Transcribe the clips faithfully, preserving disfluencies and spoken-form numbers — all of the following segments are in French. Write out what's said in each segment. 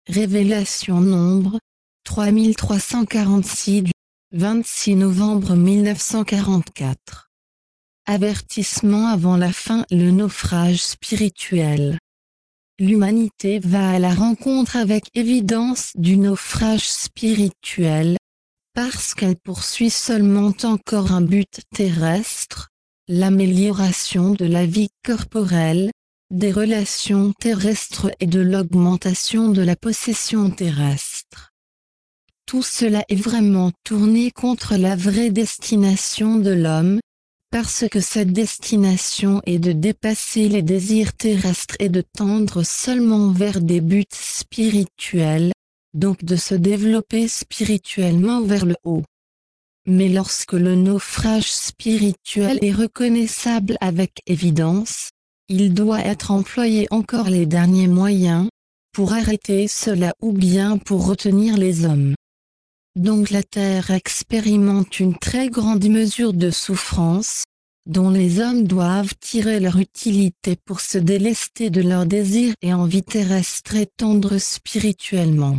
Révélation Nombre, trois mille trois cent quarante-six du vingt-six novembre mille neuf cent quarante-quatre. Avertissement avant la fin, le naufrage spirituel. L'humanité va à la rencontre avec évidence du naufrage spirituel, parce qu'elle poursuit seulement encore un but terrestre, l'amélioration de la vie corporelle, des relations terrestres et de l'augmentation de la possession terrestre. Tout cela est vraiment tourné contre la vraie destination de l'homme, parce que cette destination est de dépasser les désirs terrestres et de tendre seulement vers des buts spirituels, donc de se développer spirituellement vers le haut. Mais lorsque le naufrage spirituel est reconnaissable avec évidence, il doit être employé encore les derniers moyens, pour arrêter cela ou bien pour retenir les hommes. Donc la terre expérimente une très grande mesure de souffrance, dont les hommes doivent tirer leur utilité pour se délester de leurs désirs et envies terrestres et tendre spirituellement.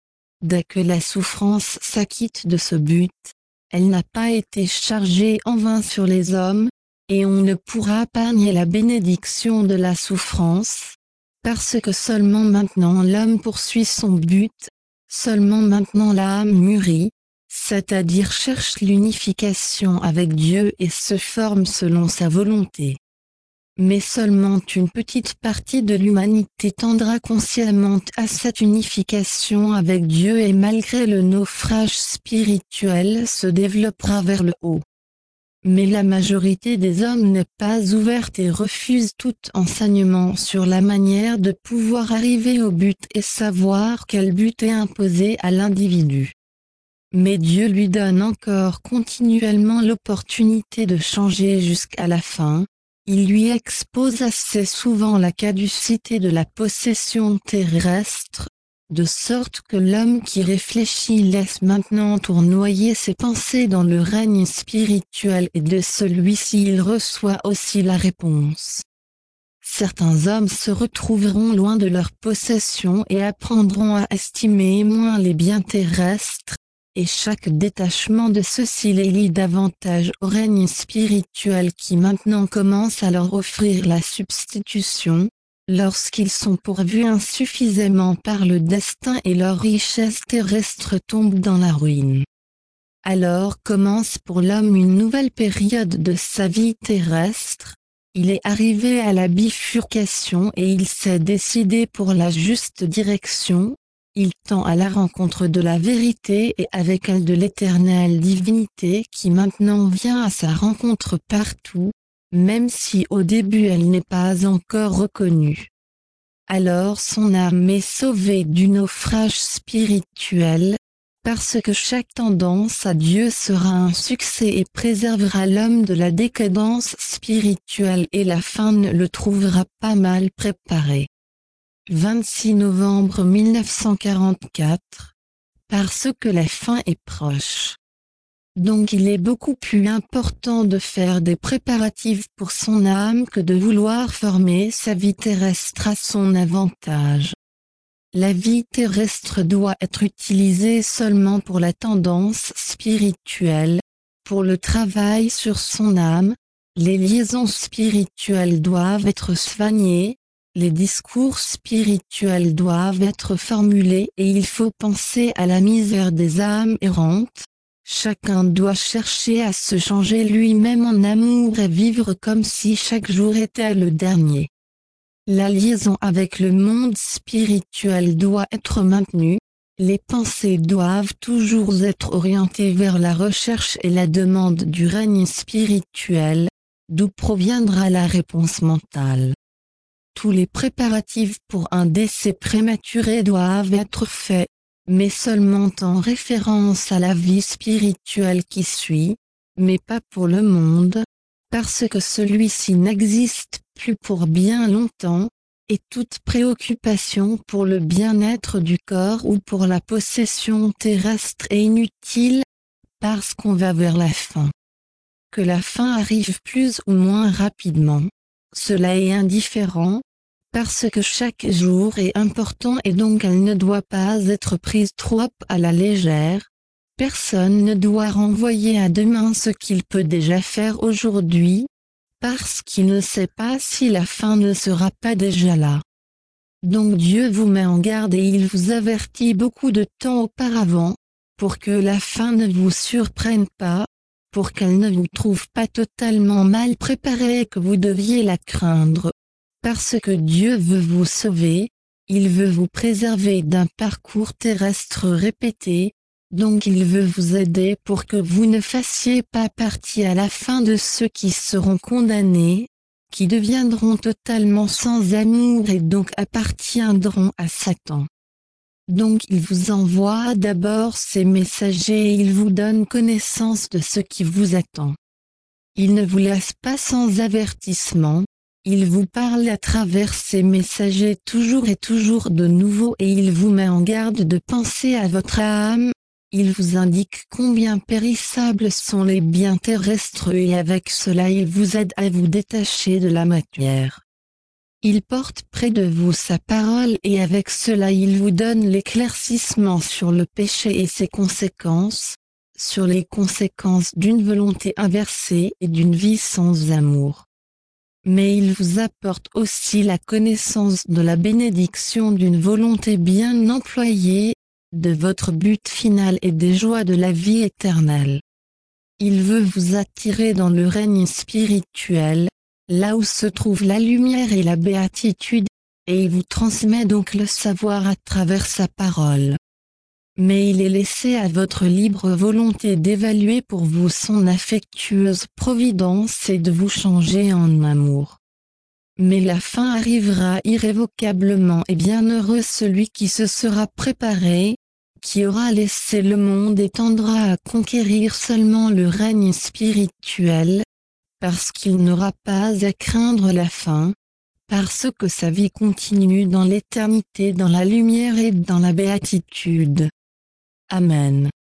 Dès que la souffrance s'acquitte de ce but, elle n'a pas été chargée en vain sur les hommes, et on ne pourra pas nier la bénédiction de la souffrance, parce que seulement maintenant l'homme poursuit son but, seulement maintenant l'âme mûrit, c'est-à-dire cherche l'unification avec Dieu et se forme selon sa volonté. Mais seulement une petite partie de l'humanité tendra consciemment à cette unification avec Dieu et malgré le naufrage spirituel se développera vers le haut. Mais la majorité des hommes n'est pas ouverte et refuse tout enseignement sur la manière de pouvoir arriver au but et savoir quel but est imposé à l'individu. Mais Dieu lui donne encore continuellement l'opportunité de changer jusqu'à la fin. Il lui expose assez souvent la caducité de la possession terrestre, de sorte que l'homme qui réfléchit laisse maintenant tournoyer ses pensées dans le règne spirituel et de celui-ci il reçoit aussi la réponse. Certains hommes se retrouveront loin de leur possession et apprendront à estimer moins les biens terrestres, et chaque détachement de ceux-ci les lie davantage au règne spirituel qui maintenant commence à leur offrir la substitution, lorsqu'ils sont pourvus insuffisamment par le destin et leur richesse terrestre tombe dans la ruine. Alors commence pour l'homme une nouvelle période de sa vie terrestre, il est arrivé à la bifurcation et il s'est décidé pour la juste direction. Il tend à la rencontre de la vérité et avec elle de l'éternelle divinité qui maintenant vient à sa rencontre partout, même si au début elle n'est pas encore reconnue. Alors son âme est sauvée du naufrage spirituel, parce que chaque tendance à Dieu sera un succès et préservera l'homme de la décadence spirituelle et la fin ne le trouvera pas mal préparé. vingt-six novembre mille neuf cent quarante-quatre, parce que la fin est proche. Donc il est beaucoup plus important de faire des préparatifs pour son âme que de vouloir former sa vie terrestre à son avantage. La vie terrestre doit être utilisée seulement pour la tendance spirituelle, pour le travail sur son âme, les liaisons spirituelles doivent être soignées, les discours spirituels doivent être formulés et il faut penser à la misère des âmes errantes. Chacun doit chercher à se changer lui-même en amour et vivre comme si chaque jour était le dernier. La liaison avec le monde spirituel doit être maintenue, les pensées doivent toujours être orientées vers la recherche et la demande du règne spirituel, d'où proviendra la réponse mentale. Tous les préparatifs pour un décès prématuré doivent être faits, mais seulement en référence à la vie spirituelle qui suit, mais pas pour le monde, parce que celui-ci n'existe plus pour bien longtemps, et toute préoccupation pour le bien-être du corps ou pour la possession terrestre est inutile, parce qu'on va vers la fin. Que la fin arrive plus ou moins rapidement, cela est indifférent, parce que chaque jour est important et donc elle ne doit pas être prise trop à la légère. Personne ne doit renvoyer à demain ce qu'il peut déjà faire aujourd'hui, parce qu'il ne sait pas si la fin ne sera pas déjà là. Donc Dieu vous met en garde et il vous avertit beaucoup de temps auparavant, pour que la fin ne vous surprenne pas, pour qu'elle ne vous trouve pas totalement mal préparé et que vous deviez la craindre. Parce que Dieu veut vous sauver, il veut vous préserver d'un parcours terrestre répété, donc il veut vous aider pour que vous ne fassiez pas partie à la fin de ceux qui seront condamnés, qui deviendront totalement sans amour et donc appartiendront à Satan. Donc il vous envoie d'abord ses messagers et il vous donne connaissance de ce qui vous attend. Il ne vous laisse pas sans avertissement, il vous parle à travers ses messagers toujours et toujours de nouveau et il vous met en garde de penser à votre âme, il vous indique combien périssables sont les biens terrestres et avec cela il vous aide à vous détacher de la matière. Il porte près de vous sa parole et avec cela il vous donne l'éclaircissement sur le péché et ses conséquences, sur les conséquences d'une volonté inversée et d'une vie sans amour. Mais il vous apporte aussi la connaissance de la bénédiction d'une volonté bien employée, de votre but final et des joies de la vie éternelle. Il veut vous attirer dans le règne spirituel, là où se trouve la lumière et la béatitude, et il vous transmet donc le savoir à travers sa parole. Mais il est laissé à votre libre volonté d'évaluer pour vous son affectueuse providence et de vous changer en amour. Mais la fin arrivera irrévocablement et bienheureux celui qui se sera préparé, qui aura laissé le monde et tendra à conquérir seulement le règne spirituel, parce qu'il n'aura pas à craindre la fin, parce que sa vie continue dans l'éternité dans la lumière et dans la béatitude. Amen.